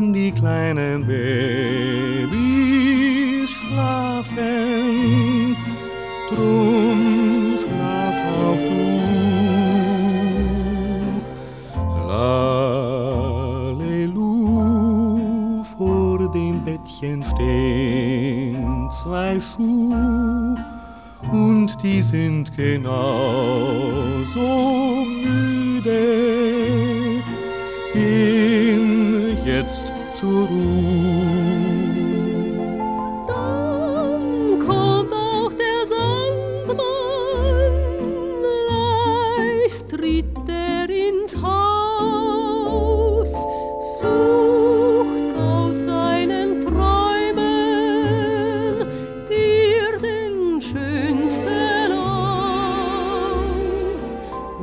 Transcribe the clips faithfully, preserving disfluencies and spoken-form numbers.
wenn die kleinen Babys schlafen, drum schlaf auch du. Lalelu, vor dem Bettchen stehen zwei Schuh, und die sind genauso müde. Gehen jetzt zur Ruhe. Dann kommt auch der Sandmann, leicht tritt er ins Haus, sucht aus seinen Träumen dir den schönsten aus.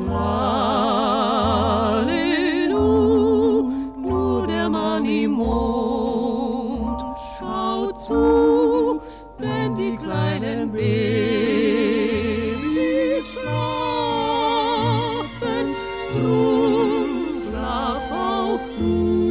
Lalelu, nur der Mann im Mond schaut zu, wenn die kleinen Babys schlafen, drum schlaf auch du.